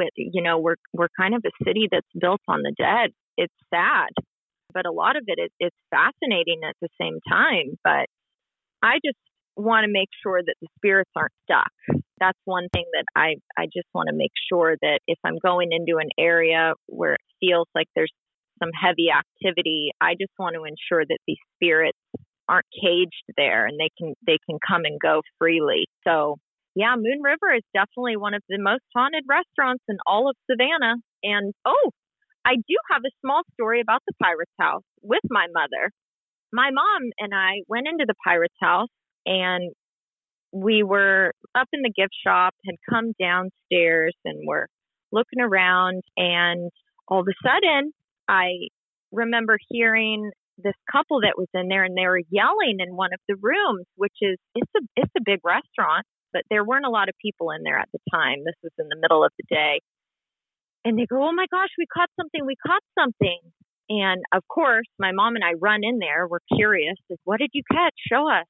We're kind of a city that's built on the dead. It's sad, but a lot of it's fascinating at the same time. But I just want to make sure that the spirits aren't stuck. That's one thing that I just want to make sure that if I'm going into an area where it feels like there's some heavy activity, I just want to ensure that these spirits aren't caged there and they can come and go freely. So yeah, Moon River is definitely one of the most haunted restaurants in all of Savannah. And I do have a small story about the Pirate's House with my mother. My mom and I went into the Pirate's House, and we were up in the gift shop, had come downstairs, and we're looking around, and all of a sudden I remember hearing this couple that was in there, and they were yelling in one of the rooms, which is, it's a big restaurant, but there weren't a lot of people in there at the time. This was in the middle of the day. And they go, oh my gosh, we caught something. And of course, my mom and I run in there. We're curious. Like, what did you catch? Show us.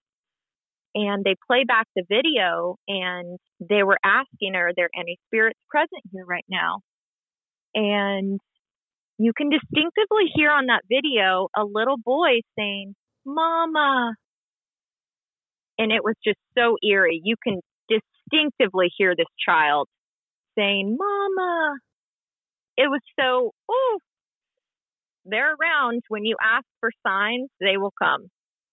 And they play back the video, and they were asking, are there any spirits present here right now? And you can distinctively hear on that video a little boy saying, Mama. And it was just so eerie. You can distinctively hear this child saying, Mama. It was so, they're around. When you ask for signs, they will come.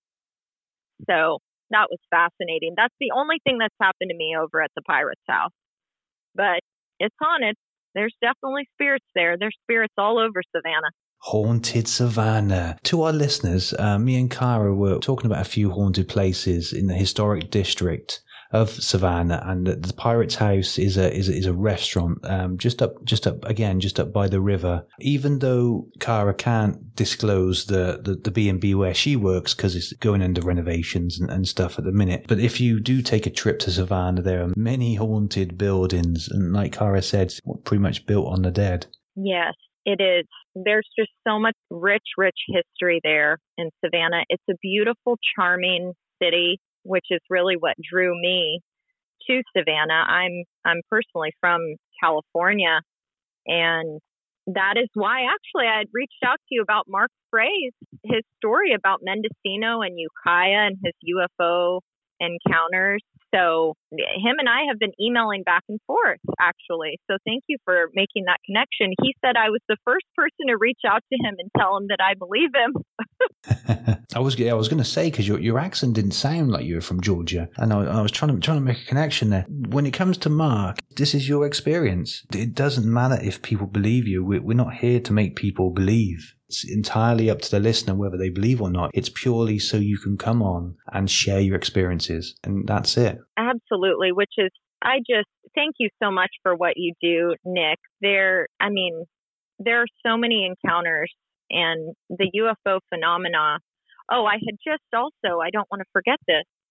So that was fascinating. That's the only thing that's happened to me over at the Pirate's House. But it's haunted. There's definitely spirits there. There's spirits all over Savannah. Haunted Savannah. To our listeners, me and Cara were talking about a few haunted places in the historic district of Savannah, and the Pirate's House is a restaurant just up by the river. Even though Cara can't disclose the B&B where she works because it's going under renovations and stuff at the minute, but if you do take a trip to Savannah, there are many haunted buildings, and like Cara said, pretty much built on the dead. Yes, it is. There's just so much rich history there in Savannah. It's a beautiful, charming city, which is really what drew me to Savannah. I'm personally from California, and that is why actually I had reached out to you about Mark Frey's, his story about Mendocino and Ukiah and his UFO encounters. So him and I have been emailing back and forth, actually. So thank you for making that connection. He said I was the first person to reach out to him and tell him that I believe him. I was going to say, because your accent didn't sound like you were from Georgia, and I was trying to make a connection there. When it comes to Mark, this is your experience. It doesn't matter if people believe you. We're not here to make people believe. It's entirely up to the listener whether they believe or not. It's purely so you can come on and share your experiences, and that's it. Absolutely, which is, I just thank you so much for what you do, Nick. There are so many encounters, and the UFO phenomena. Oh, I had just also, I don't want to forget this.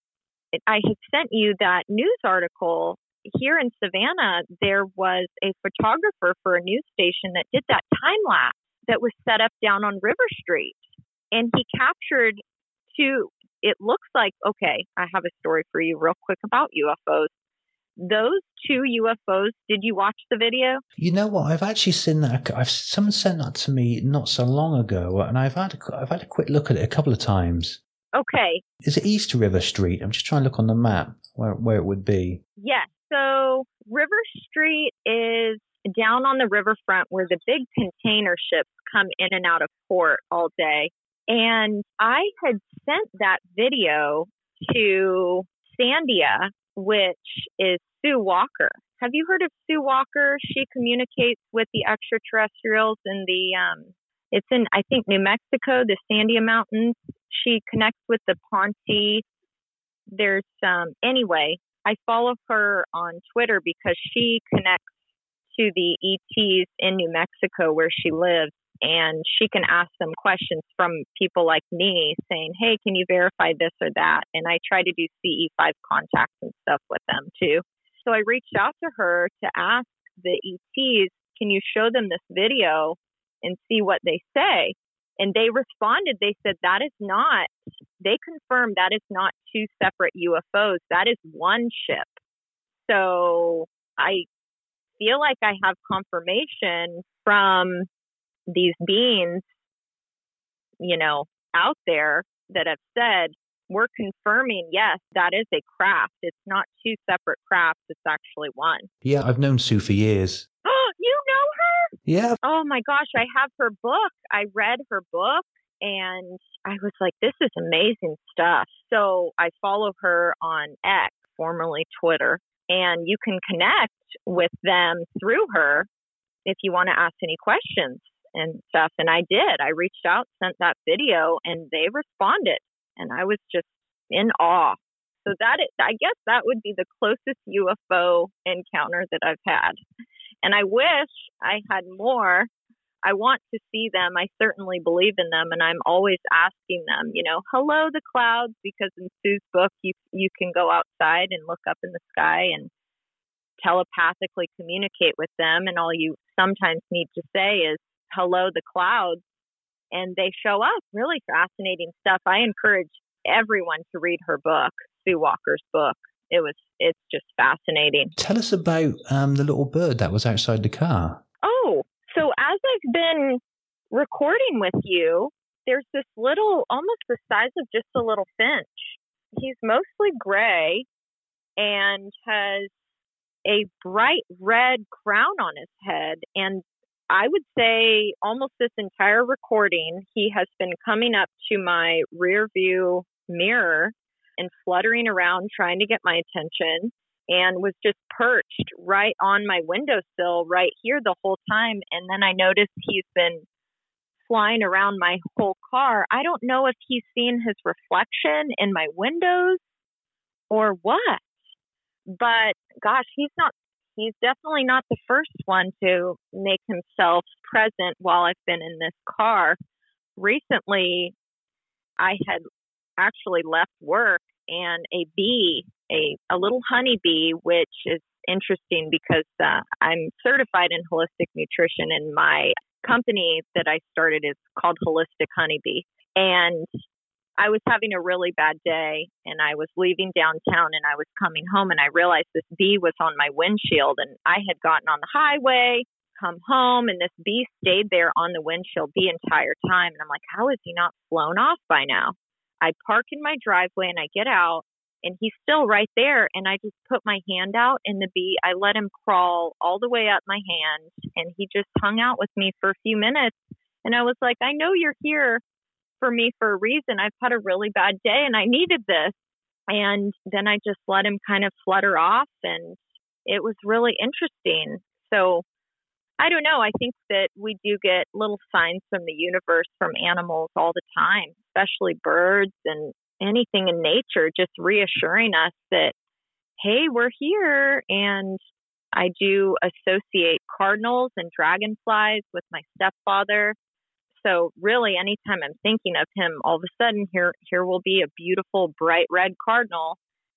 I had sent you that news article. Here in Savannah, there was a photographer for a news station that did that time lapse that was set up down on River Street. And he captured it looks like, okay, I have a story for you real quick about UFOs. Those 2 UFOs, did you watch the video? You know what? I've actually seen that. Someone sent that to me not so long ago, and I've had a quick look at it a couple of times. Okay. Is it East River Street? I'm just trying to look on the map where it would be. Yes. So River Street is down on the riverfront where the big container ships come in and out of port all day. And I had sent that video to Sandia, which is Sue Walker. Have you heard of Sue Walker? She communicates with the extraterrestrials in it's in, I think, New Mexico, the Sandia Mountains. She connects with the Ponte. There's, anyway, I follow her on Twitter because she connects to the ETs in New Mexico where she lives. And she can ask them questions from people like me saying, hey, can you verify this or that? And I try to do CE5 contacts and stuff with them too. So I reached out to her to ask the ETs, can you show them this video and see what they say? And they responded, they said, they confirmed that is not 2 separate UFOs. That is one ship. So I feel like I have confirmation from these beings, out there that have said, we're confirming, yes, that is a craft. It's not 2 separate crafts. It's actually one. Yeah, I've known Sue for years. Oh, you know her? Yeah. Oh my gosh, I have her book. I read her book and I was like, this is amazing stuff. So I follow her on X, formerly Twitter, and you can connect with them through her if you want to ask any questions and stuff. And I did. I reached out, sent that video, and they responded. And I was just in awe. So I guess that would be the closest UFO encounter that I've had. And I wish I had more. I want to see them. I certainly believe in them. And I'm always asking them, hello, the clouds, because in Sue's book, you can go outside and look up in the sky and telepathically communicate with them. And all you sometimes need to say is, hello, the clouds, and they show up. Really fascinating stuff. I encourage everyone to read her book, Sue Walker's book. It's just fascinating. Tell us about the little bird that was outside the car. Oh, so as I've been recording with you, there's this little, almost the size of just a little finch. He's mostly gray and has a bright red crown on his head. And I would say almost this entire recording, he has been coming up to my rear view mirror and fluttering around trying to get my attention, and was just perched right on my windowsill right here the whole time. And then I noticed he's been flying around my whole car. I don't know if he's seen his reflection in my windows or what, but gosh, he's definitely not the first one to make himself present while I've been in this car. Recently, I had actually left work, and a bee, a little honeybee, which is interesting because I'm certified in holistic nutrition, and my company that I started is called Holistic Honeybee. And I was having a really bad day, and I was leaving downtown, and I was coming home, and I realized this bee was on my windshield, and I had gotten on the highway, come home, and this bee stayed there on the windshield the entire time. And I'm like, how is he not flown off by now? I park in my driveway, and I get out, and he's still right there. And I just put my hand out, and the bee, I let him crawl all the way up my hand, and he just hung out with me for a few minutes. And I was like, I know you're here for me for a reason. I've had a really bad day, and I needed this. And then I just let him kind of flutter off, and it was really interesting. So I don't know. I think that we do get little signs from the universe, from animals all the time, especially birds and anything in nature, just reassuring us that, hey, we're here. And I do associate cardinals and dragonflies with my stepfather. So really, anytime I'm thinking of him, all of a sudden here will be a beautiful, bright red cardinal.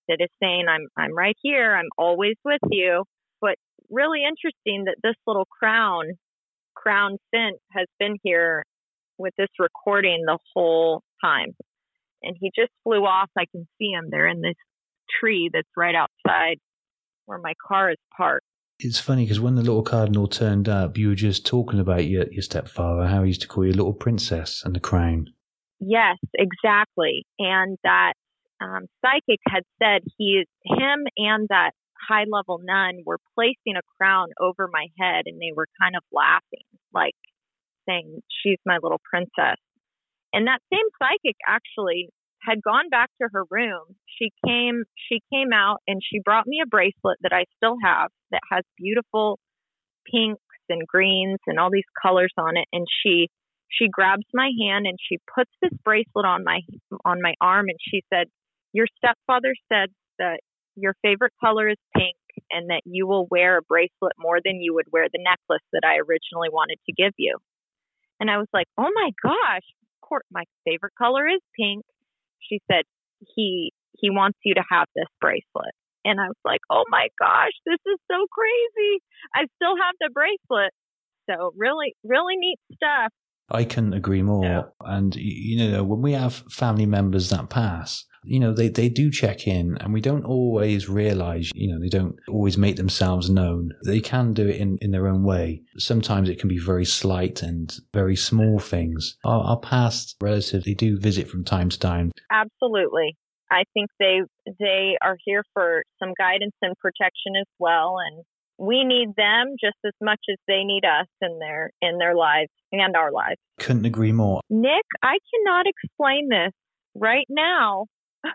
that is saying, I'm right here. I'm always with you. But really interesting that this little crown Finn has been here with this recording the whole time. And he just flew off. I can see him. They're in this tree that's right outside where my car is parked. It's funny because when the little cardinal turned up, you were just talking about your stepfather, how he used to call you little princess and the crown. Yes, exactly. And that psychic had said him and that high-level nun were placing a crown over my head, and they were kind of laughing, like saying, she's my little princess. And that same psychic actually had gone back to her room. She came out and she brought me a bracelet that I still have that has beautiful pinks and greens and all these colors on it. And she grabs my hand and she puts this bracelet on my arm, and she said, your stepfather said that your favorite color is pink and that you will wear a bracelet more than you would wear the necklace that I originally wanted to give you. And I was like, oh my gosh, of course, my favorite color is pink. She said, he wants you to have this bracelet. And I was like, oh my gosh, this is so crazy. I still have the bracelet. So really, really neat stuff. I couldn't agree more. Yeah. And, when we have family members that pass, they do check in, and we don't always realize, they don't always make themselves known. They can do it in their own way. Sometimes it can be very slight and very small things. Our past relatives, they do visit from time to time. Absolutely. I think they are here for some guidance and protection as well. And we need them just as much as they need us in their lives and our lives. Couldn't agree more. Nick, I cannot explain this right now.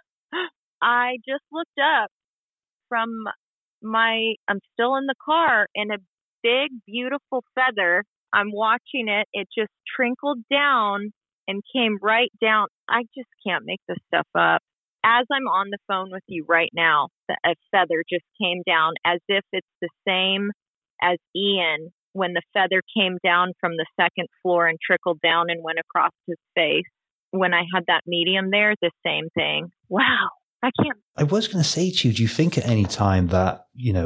I just looked up from I'm still in the car, and a big, beautiful feather, I'm watching it. It just trickled down and came right down. I just can't make this stuff up. As I'm on the phone with you right now, a feather just came down as if it's the same as Ian when the feather came down from the second floor and trickled down and went across his face. When I had that medium there, the same thing. Wow. I was going to say to you, do you think at any time that,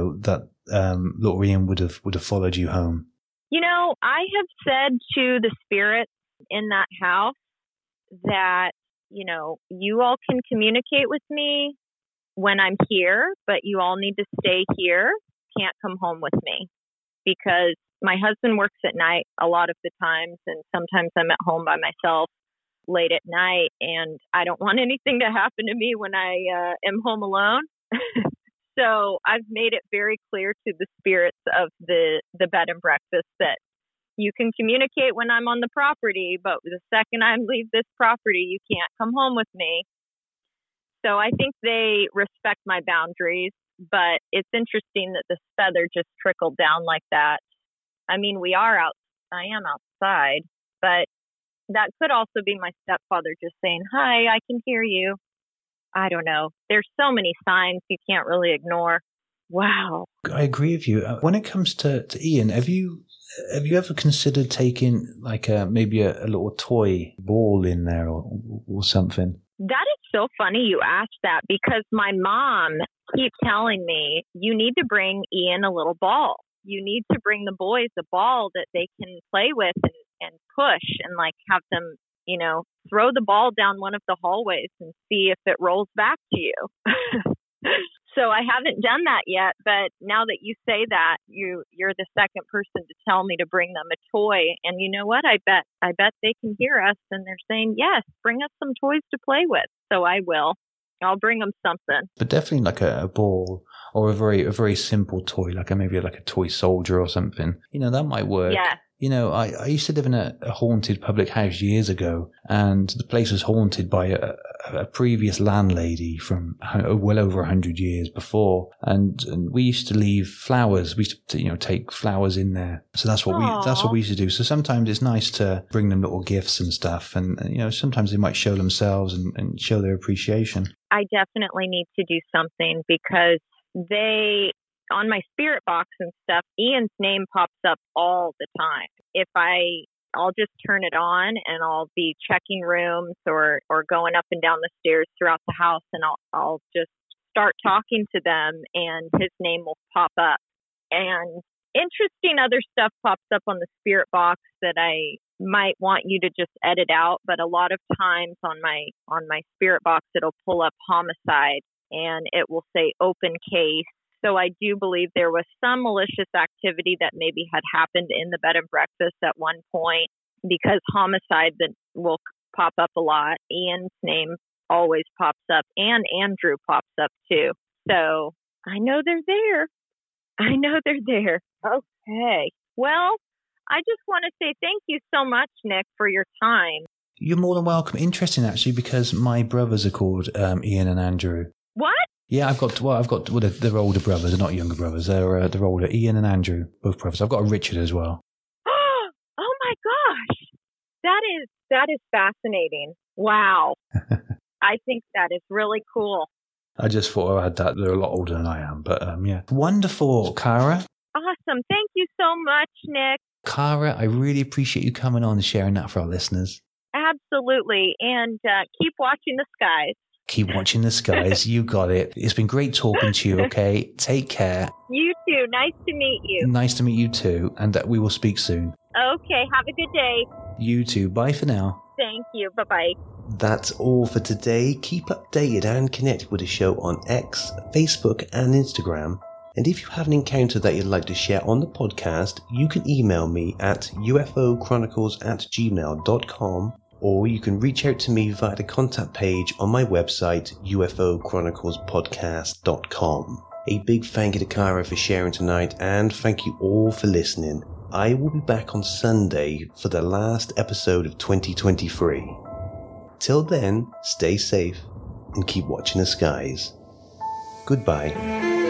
little Ian would have followed you home? I have said to the spirits in that house that, you all can communicate with me when I'm here, but you all need to stay here. Can't come home with me, because my husband works at night a lot of the times, and sometimes I'm at home by myself late at night, and I don't want anything to happen to me when I am home alone. So I've made it very clear to the spirits of the bed and breakfast that you can communicate when I'm on the property, but the second I leave this property, you can't come home with me. So I think they respect my boundaries, but it's interesting that this feather just trickled down like that. I mean, I am outside, but that could also be my stepfather just saying, hi, I can hear you. I don't know. There's so many signs you can't really ignore. Wow. I agree with you. When it comes to Ian, have you ever considered taking maybe a little toy ball in there or something? That is so funny you asked that, because my mom keeps telling me, you need to bring Ian a little ball. You need to bring the boys a ball that they can play with and push and have them, throw the ball down one of the hallways and see if it rolls back to you. So I haven't done that yet, but now that you say that, you're the second person to tell me to bring them a toy. And you know what? I bet they can hear us, and they're saying, yes, bring us some toys to play with. So I will. I'll bring them something. But definitely a ball or a very simple toy, maybe a toy soldier or something. That might work. Yeah. I used to live in a haunted public house years ago, and the place was haunted by a previous landlady from well over 100 years before. And we used to leave flowers. We used to, take flowers in there. So that's what we used to do. So sometimes it's nice to bring them little gifts and stuff. And, sometimes they might show themselves and show their appreciation. I definitely need to do something, because on my spirit box and stuff, Ian's name pops up all the time. I'll just turn it on, and I'll be checking rooms or going up and down the stairs throughout the house, and I'll just start talking to them and his name will pop up. And interesting other stuff pops up on the spirit box that I might want you to just edit out, but a lot of times on my spirit box it'll pull up homicide and it will say open case. So I do believe there was some malicious activity that maybe had happened in the bed and breakfast at one point, because homicide that will pop up a lot. Ian's name always pops up, and Andrew pops up too. So I know they're there. Okay. Well, I just want to say thank you so much, Nick, for your time. You're more than welcome. Interesting, actually, because my brothers are called Ian and Andrew. What? Yeah, I've got they're older brothers, they're not younger brothers. They're older. Ian and Andrew, both brothers. I've got a Richard as well. Oh my gosh, that is fascinating. Wow, I think that is really cool. I just thought I had that. They're a lot older than I am, but yeah, wonderful, Cara. Awesome, thank you so much, Nick. Cara, I really appreciate you coming on and sharing that for our listeners. Absolutely, and keep watching the skies. Keep watching the skies. You got it. It's been great talking to you, okay? Take care. You too. Nice to meet you. Nice to meet you too, and we will speak soon. Okay, have a good day. You too. Bye for now. Thank you. Bye-bye. That's all for today. Keep updated and connected with the show on X, Facebook, and Instagram. And if you have an encounter that you'd like to share on the podcast, you can email me at ufochronicles@gmail.com, or you can reach out to me via the contact page on my website, ufochroniclespodcast.com. A big thank you to Cara for sharing tonight, and thank you all for listening. I will be back on Sunday for the last episode of 2023. Till then, stay safe and keep watching the skies. Goodbye.